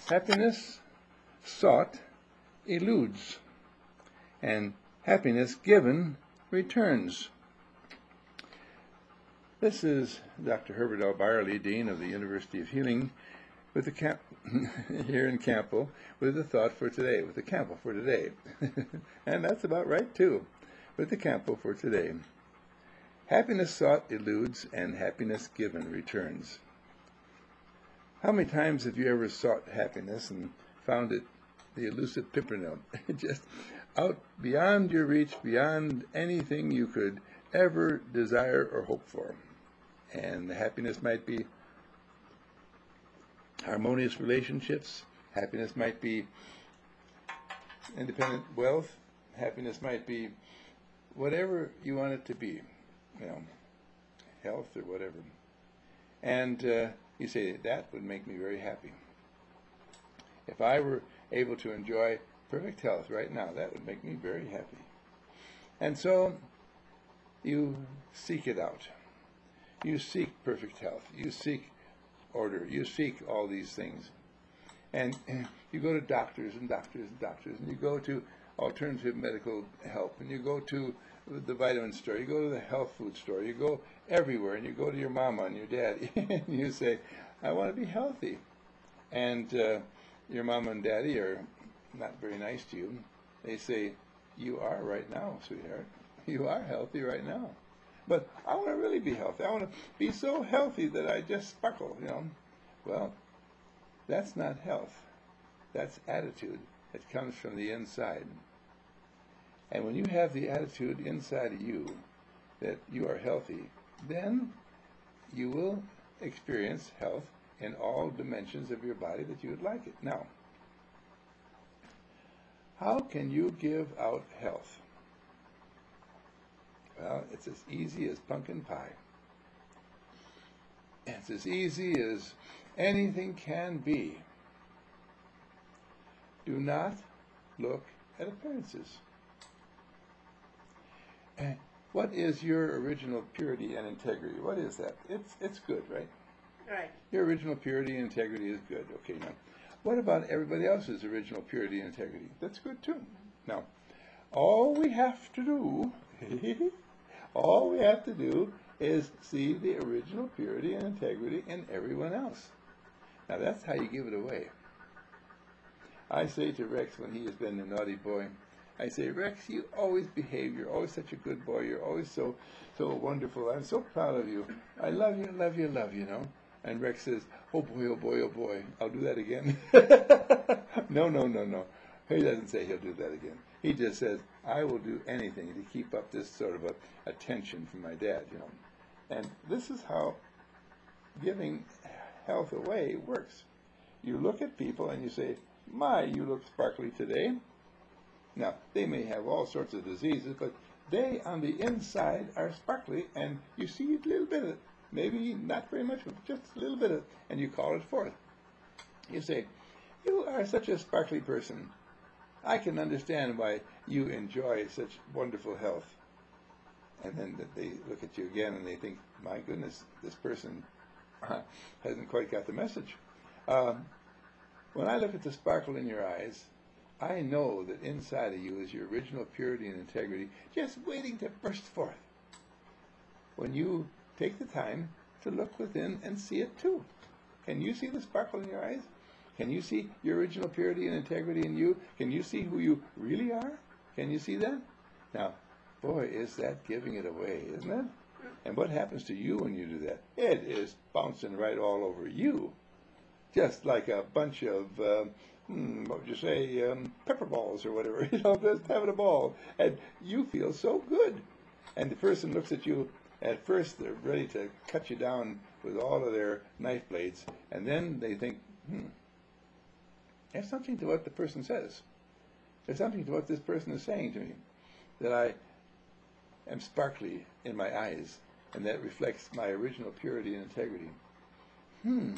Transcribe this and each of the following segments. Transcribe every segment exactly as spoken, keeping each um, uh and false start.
Happiness sought eludes, and happiness given returns. This is Doctor Herbert L. Byerly, Dean of the University of Healing, with the camp here in Campbell, with the thought for today, with the Campbell for today. And that's about right, too, with the Campbell for today. Happiness sought eludes, and happiness given returns. How many times have you ever sought happiness and found it the elusive pimpernel, just out beyond your reach, beyond anything you could ever desire or hope for? And the happiness might be harmonious relationships. Happiness might be independent wealth. Happiness might be whatever you want it to be, you know, health or whatever. And uh, you say, that would make me very happy. If I were able to enjoy perfect health right now, that would make me very happy. And so you seek it out. You seek perfect health. You seek order. You seek all these things. And you go to doctors and doctors and doctors, and you go to alternative medical help, and you go to the vitamin store, you go to the health food store, you go everywhere, and you go to your mama and your daddy, and you say, I want to be healthy. And uh, your mama and daddy are not very nice to you. They say, you are right now, sweetheart. You are healthy right now. But I want to really be healthy. I want to be so healthy that I just sparkle, you know. Well, that's not health. That's attitude. It comes from the inside. And when you have the attitude inside of you that you are healthy, then you will experience health in all dimensions of your body that you would like it. Now, how can you give out health? Well, it's as easy as pumpkin pie. It's as easy as anything can be. Do not look at appearances. And what is your original purity and integrity? What is that? It's it's good, right? Right. Your original purity and integrity is good. Okay, now, what about everybody else's original purity and integrity? That's good too. Now, all we have to do, all we have to do is see the original purity and integrity in everyone else. Now, that's how you give it away. I say to Rex when he has been a naughty boy, I say, Rex, you always behave. You're always such a good boy. You're always so so wonderful. I'm so proud of you. I love you, love you, love you, you know. And Rex says, oh boy, oh boy, oh boy, I'll do that again. no, no, no, no. He doesn't say he'll do that again. He just says, I will do anything to keep up this sort of a attention from my dad, you know. And this is how giving health away works. You look at people and you say, my, you look sparkly today. Now, they may have all sorts of diseases, but they, on the inside, are sparkly, and you see a little bit of it. Maybe not very much, but just a little bit of it, and you call it forth. You say, you are such a sparkly person. I can understand why you enjoy such wonderful health. And then they look at you again, and they think, my goodness, this person hasn't quite got the message. Um, when I look at the sparkle in your eyes, I know that inside of you is your original purity and integrity just waiting to burst forth. When you take the time to look within and see it too. Can you see the sparkle in your eyes? Can you see your original purity and integrity in you? Can you see who you really are? Can you see that? Now, boy, is that giving it away, isn't it? And what happens to you when you do that? It is bouncing right all over you. Just like a bunch of, uh, hmm, what would you say, um, pepper balls or whatever, you know, just having a ball. And you feel so good. And the person looks at you, at first they're ready to cut you down with all of their knife blades. And then they think, hmm, there's something to what the person says. There's something to what this person is saying to me. That I am sparkly in my eyes. And that reflects my original purity and integrity. Hmm.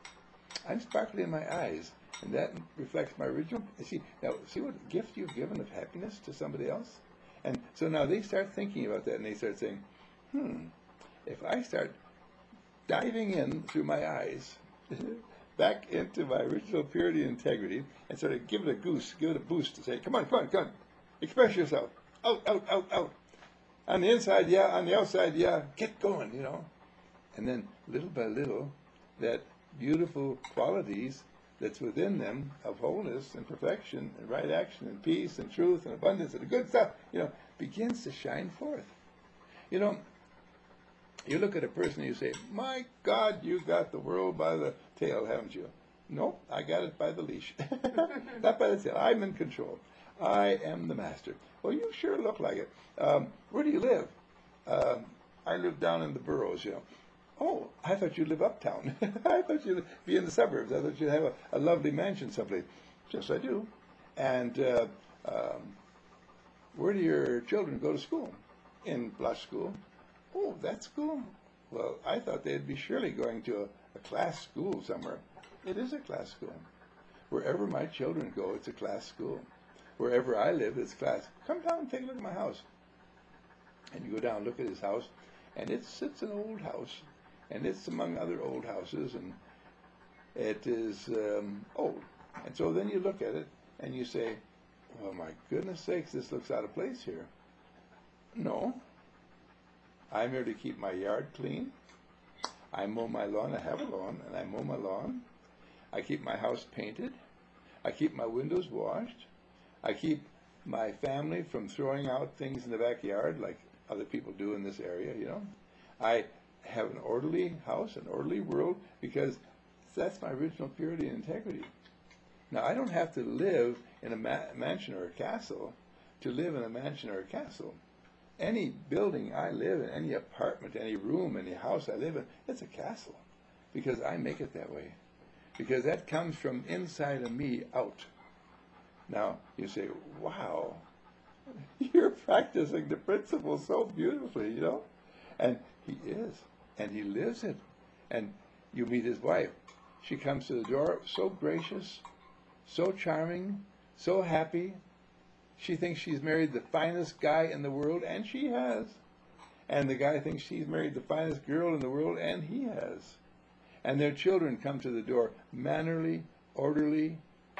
I'm sparkly in my eyes, and that reflects my original. See now, see what gift you've given of happiness to somebody else, and so now they start thinking about that, and they start saying, "Hmm, if I start diving in through my eyes, back into my original purity and integrity and sort of give it a goose, give it a boost to say, come on, come on, come on, express yourself. Out, out, out, out. On the inside, yeah. On the outside, yeah. Get going, you know. And then little by little, that beautiful qualities that's within them of wholeness and perfection and right action and peace and truth and abundance and the good stuff, you know, begins to shine forth. You know, you look at a person and you say, my God, you got the world by the tail, haven't you? No, I got it by the leash. Not by the tail. I'm in control. I am the master. Well, you sure look like it. Um, where do you live? Uh, I live down in the boroughs, you know. Oh, I thought you'd live uptown. I thought you'd be in the suburbs. I thought you'd have a, a lovely mansion someplace. Yes, I do. And uh, um, where do your children go to school? In Blush School. Oh, that school? Well, I thought they'd be surely going to a, a class school somewhere. It is a class school. Wherever my children go, it's a class school. Wherever I live, it's class. Come down and take a look at my house. And you go down and look at his house, and it's, it's an old house. And it's among other old houses, and it is um, old. And so then you look at it, and you say, well, my goodness sakes, this looks out of place here. No. I'm here to keep my yard clean. I mow my lawn. I have a lawn, and I mow my lawn. I keep my house painted. I keep my windows washed. I keep my family from throwing out things in the backyard like other people do in this area, you know. I have an orderly house, an orderly world, because that's my original purity and integrity. Now, I don't have to live in a ma- mansion or a castle to live in a mansion or a castle. Any building I live in, any apartment, any room, any house I live in, it's a castle, because I make it that way. Because that comes from inside of me out. Now, you say, wow, you're practicing the principle so beautifully, you know? And he is. And he lives it. And you meet his wife. She comes to the door so gracious, so charming, so happy. She thinks she's married the finest guy in the world, and she has. And the guy thinks she's married the finest girl in the world, and he has. And their children come to the door mannerly, orderly,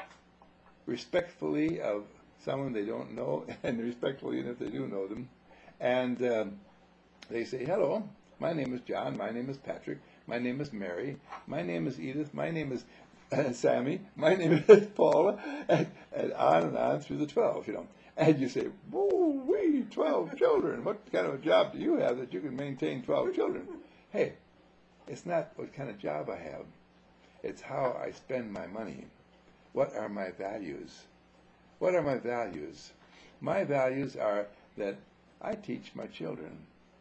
respectfully of someone they don't know, and respectfully even if they do know them. And um, they say, hello, my name is John, my name is Patrick, my name is Mary, my name is Edith, my name is uh, Sammy, my name is Paula, and, and on and on through the twelve, you know. And you say, woo wee, twelve children. What kind of a job do you have that you can maintain twelve children? Hey, it's not what kind of job I have. It's how I spend my money. What are my values? What are my values? My values are that I teach my children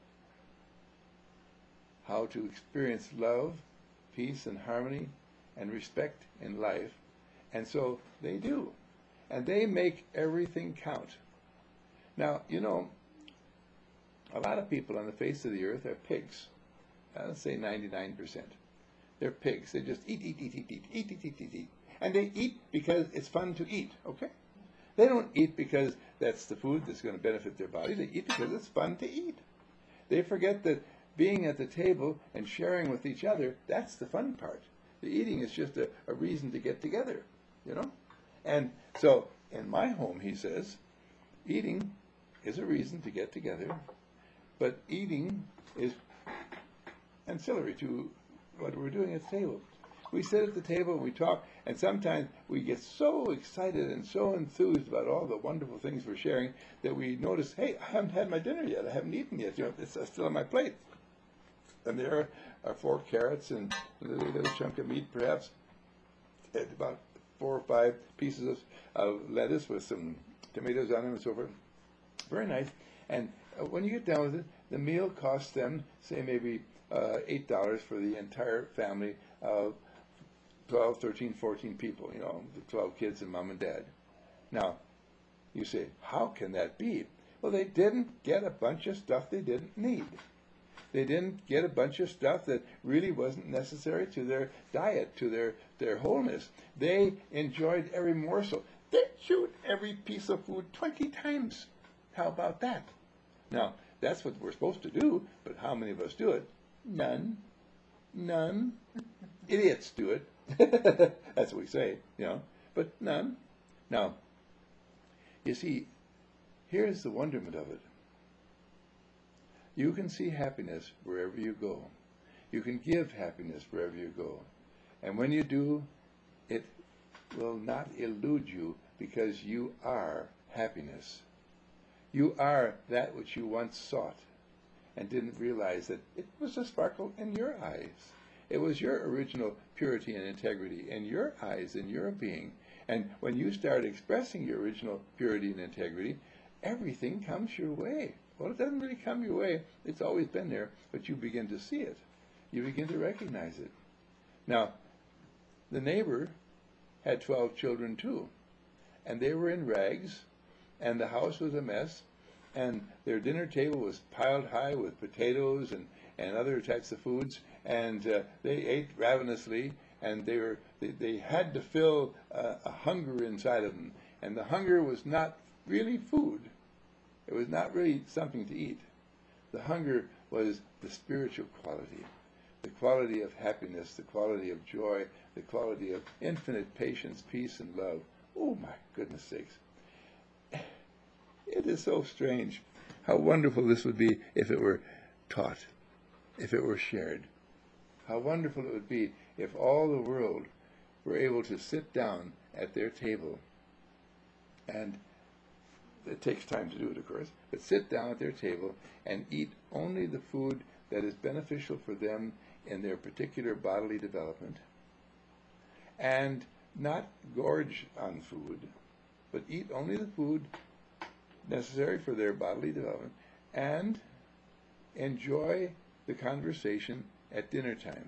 how to experience love, peace, and harmony, and respect in life. And so they do. And they make everything count. Now, you know, a lot of people on the face of the earth are pigs. Let's say ninety-nine percent. They're pigs. They just eat, eat, eat, eat, eat, eat, eat, eat, eat, eat. And they eat because it's fun to eat, okay? They don't eat because that's the food that's going to benefit their body. They eat because it's fun to eat. They forget that being at the table and sharing with each other, that's the fun part. The eating is just a, a reason to get together, you know? And so, in my home, he says, eating is a reason to get together, but eating is ancillary to what we're doing at the table. We sit at the table, we talk, and sometimes we get so excited and so enthused about all the wonderful things we're sharing that we notice, hey, I haven't had my dinner yet. I haven't eaten yet. You know, it's still on my plate. And there are four carrots and a little, little chunk of meat, perhaps, and about four or five pieces of, of lettuce with some tomatoes on them and so forth. Very nice. And uh, when you get down with it, the meal costs them, say, maybe uh, eight dollars for the entire family of twelve, thirteen, fourteen people, you know, the twelve kids and mom and dad. Now, you say, how can that be? Well, they didn't get a bunch of stuff they didn't need. They didn't get a bunch of stuff that really wasn't necessary to their diet, to their, their wholeness. They enjoyed every morsel. They chewed every piece of food twenty times. How about that? Now, that's what we're supposed to do, but how many of us do it? None. None. Idiots do it. That's what we say, you know, but none. Now, you see, here's the wonderment of it. You can see happiness wherever you go. You can give happiness wherever you go. And when you do, it will not elude you because you are happiness. You are that which you once sought and didn't realize that it was a sparkle in your eyes. It was your original purity and integrity in your eyes, in your being. And when you start expressing your original purity and integrity, everything comes your way. Well, it doesn't really come your way. It's always been there, but you begin to see it. You begin to recognize it. Now, the neighbor had twelve children too, and they were in rags, and the house was a mess, and their dinner table was piled high with potatoes and, and other types of foods, and uh, they ate ravenously, and they were they, they had to fill uh, a hunger inside of them, and the hunger was not really food. It was not really something to eat. The hunger was the spiritual quality, the quality of happiness, the quality of joy, the quality of infinite patience, peace, and love. Oh, my goodness sakes. It is so strange how wonderful this would be if it were taught, if it were shared. How wonderful it would be if all the world were able to sit down at their table, and it takes time to do it, of course, but sit down at their table and eat only the food that is beneficial for them in their particular bodily development, and not gorge on food, but eat only the food necessary for their bodily development, and enjoy the conversation at dinner time.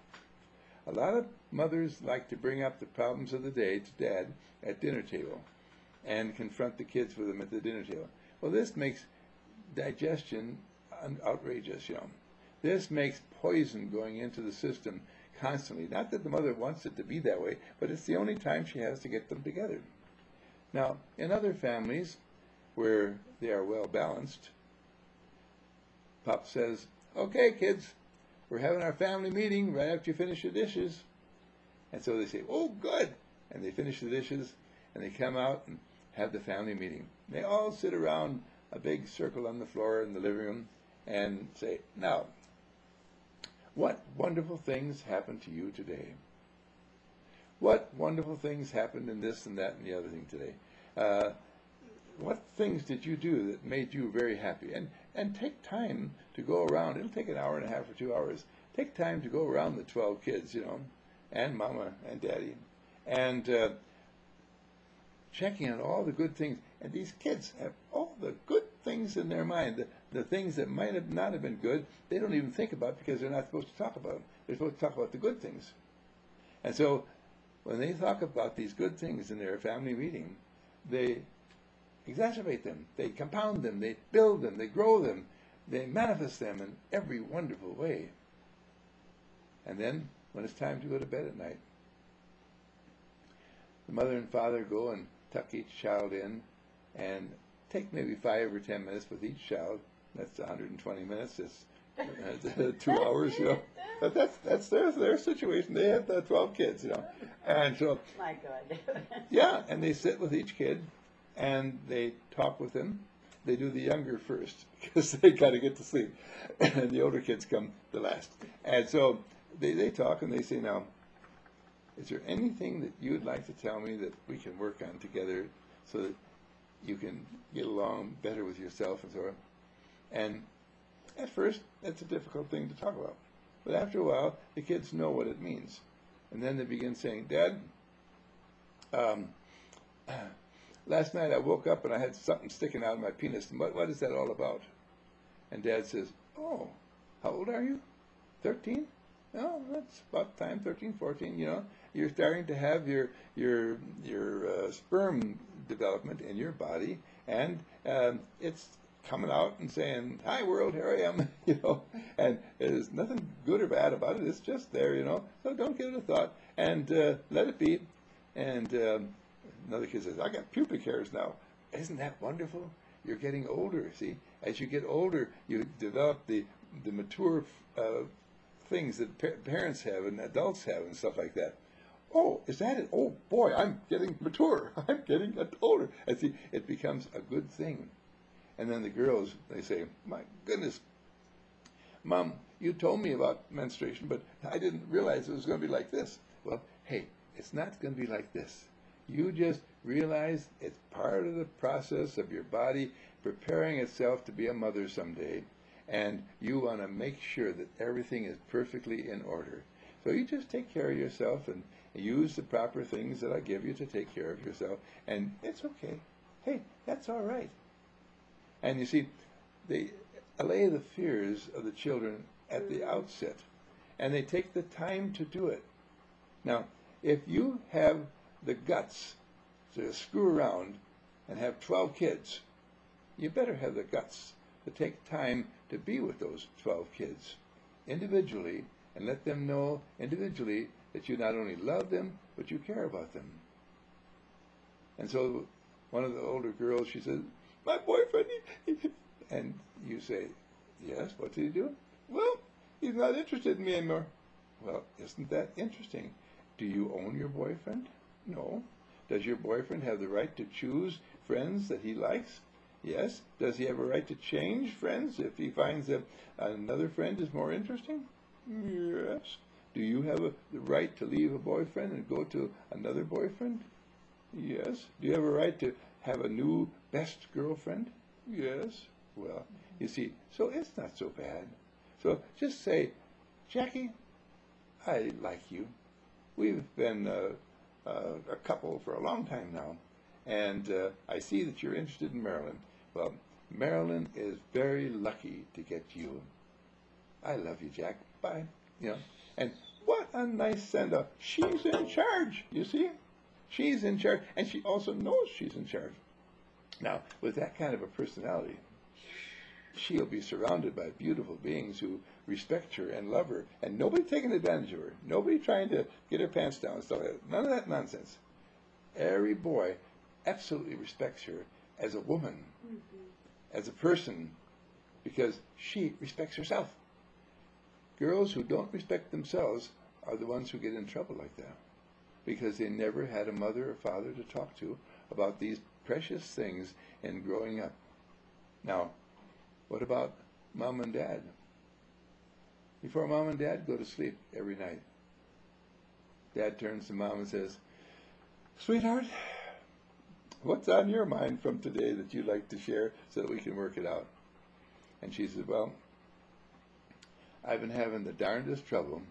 A lot of mothers like to bring up the problems of the day to dad at dinner table and confront the kids with them at the dinner table. Well, this makes digestion outrageous, you know. This makes poison going into the system constantly. Not that the mother wants it to be that way, but it's the only time she has to get them together. Now, in other families where they are well balanced, Pop says, "Okay, kids, we're having our family meeting right after you finish your dishes." And so they say, "Oh, good." And they finish the dishes, and they come out and have the family meeting. They all sit around a big circle on the floor in the living room and say, "Now, what wonderful things happened to you today? What wonderful things happened in this and that and the other thing today? Uh, what things did you do that made you very happy?" And and take time to go around. It'll take an hour and a half or two hours. Take time to go around the twelve kids, you know, and mama and daddy, and uh, checking on all the good things. And these kids have all the good things in their mind. The, the things that might have not have been good, they don't even think about because they're not supposed to talk about them. They're supposed to talk about the good things. And so when they talk about these good things in their family meeting, they exacerbate them, they compound them, they build them, they grow them, they manifest them in every wonderful way. And then, when it's time to go to bed at night, the mother and father go and tuck each child in and take maybe five or ten minutes with each child. That's one hundred twenty minutes. It's uh, two hours, you know. But that's that's their their situation. They have the twelve kids, you know, and so my God. yeah, and they sit with each kid and they talk with them. They do the younger first because they got to get to sleep, and the older kids come the last. And so they they talk and they say, "Now, is there anything that you would like to tell me that we can work on together so that you can get along better with yourself and so on?" And at first, that's a difficult thing to talk about. But after a while, the kids know what it means. And then they begin saying, "Dad, um, last night I woke up and I had something sticking out of my penis. And what, what is that all about?" And Dad says, "Oh, how old are you? thirteen? No, that's about time, thirteen, fourteen, you know. You're starting to have your your your uh, sperm development in your body, and um, it's coming out and saying, 'Hi world, here I am,' you know, and there's nothing good or bad about it. It's just there, you know. So don't give it a thought and uh, let it be." And um, another kid says, "I got pubic hairs now." Isn't that wonderful? You're getting older. See, as you get older, you develop the the mature uh, things that pa- parents have and adults have and stuff like that. Oh, is that it? Oh, boy, I'm getting mature. I'm getting older. And see, it becomes a good thing. And then the girls, they say, my goodness, Mom, you told me about menstruation, but I didn't realize it was going to be like this. Well, hey, it's not going to be like this. You just realize it's part of the process of your body preparing itself to be a mother someday, and you want to make sure that everything is perfectly in order. So you just take care of yourself and use the proper things that I give you to take care of yourself, and it's okay. Hey, that's all right. And you see, they allay the fears of the children at the outset, and they take the time to do it. Now, if you have the guts to screw around and have twelve kids, you better have the guts to take time to be with those twelve kids individually and let them know individually that you not only love them, but you care about them. And so one of the older girls, she says, my boyfriend, he, he, and you say, yes, what did he do? Well, he's not interested in me anymore. Well, isn't that interesting? Do you own your boyfriend? No. Does your boyfriend have the right to choose friends that he likes? Yes. Does he have a right to change friends if he finds that another friend is more interesting? Yes. Do you have a, the right to leave a boyfriend and go to another boyfriend? Yes. Do you have a right to have a new best girlfriend? Yes. Well, you see, so it's not so bad. So just say, Jackie, I like you. We've been uh, uh, a couple for a long time now, and uh, I see that you're interested in Marilyn. Well, Marilyn is very lucky to get you. I love you, Jack. Bye. You know, and what a nice send-off. She's in charge, you see? She's in charge, and she also knows she's in charge. Now, with that kind of a personality, she'll be surrounded by beautiful beings who respect her and love her, and nobody taking advantage of her, nobody trying to get her pants down and stuff like that. None of that nonsense. Every boy absolutely respects her as a woman, mm-hmm. as a person, because she respects herself. Girls who don't respect themselves are the ones who get in trouble like that, because they never had a mother or father to talk to about these precious things in growing up. Now, what about mom and dad? Before mom and dad go to sleep every night, dad turns to mom and says, sweetheart, what's on your mind from today that you'd like to share so that we can work it out? And she says, well, I've been having the darndest trouble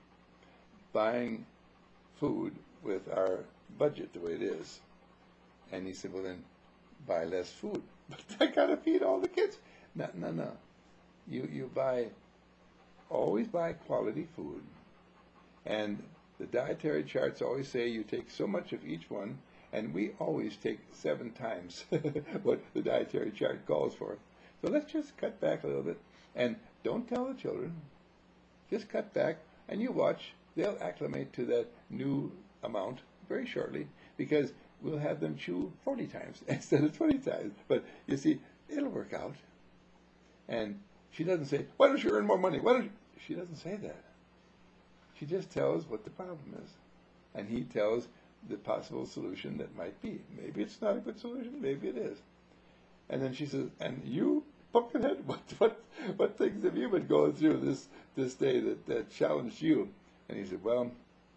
buying food with our budget the way it is. And he said, well then, buy less food. But I gotta feed all the kids. No, no, no. You, you buy, always buy quality food. And the dietary charts always say you take so much of each one, and we always take seven times what the dietary chart calls for. So let's just cut back a little bit. And don't tell the children. Just cut back, and you watch. They'll acclimate to that new amount very shortly, because we'll have them chew forty times instead of twenty times. But you see, it'll work out. And she doesn't say, why don't you earn more money? Why don't you? She doesn't say that. She just tells what the problem is. And he tells the possible solution that might be. Maybe it's not a good solution, maybe it is. And then she says, and you, Pumpkinhead, what what what things have you been going through this, this day that, that challenged you? And he said, well,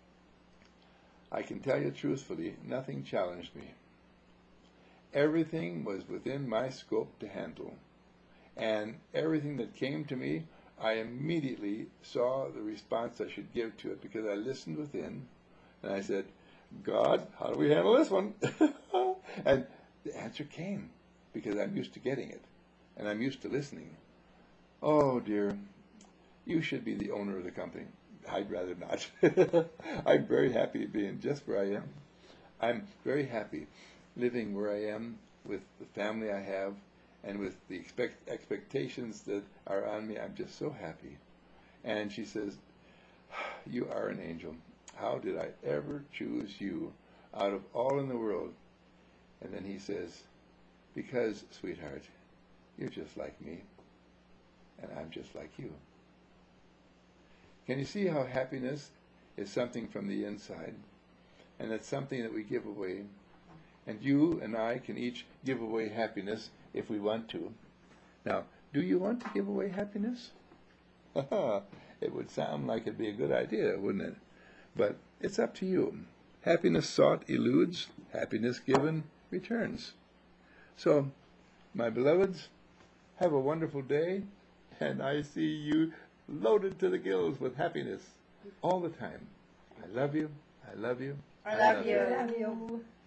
I can tell you truthfully, nothing challenged me. Everything was within my scope to handle. And everything that came to me, I immediately saw the response I should give to it, because I listened within, and I said, God, how do we handle this one? And the answer came, because I'm used to getting it, and I'm used to listening. Oh, dear, you should be the owner of the company. I'd rather not. I'm very happy being just where I am. I'm very happy living where I am with the family I have and with the expect expectations that are on me. I'm just so happy. And she says, you are an angel. How did I ever choose you out of all in the world? And then he says, because, sweetheart, you're just like me, and I'm just like you. Can you see how happiness is something from the inside? and it's something that we give away. And you and I can each give away happiness if we want to. Now, do you want to give away happiness? It would sound like it'd be a good idea, wouldn't it? But it's up to you. Happiness sought eludes, happiness given returns. So, my beloveds, have a wonderful day, and I see you loaded to the gills with happiness all the time. I love you, I love you, I love you. I love you.